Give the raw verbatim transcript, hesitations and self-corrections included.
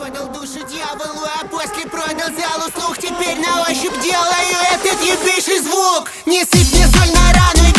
Продал душу дьяволу, а после продал залу слух. Теперь на ощупь делаю этот ебейший звук. Не сыпь мне соль на рану.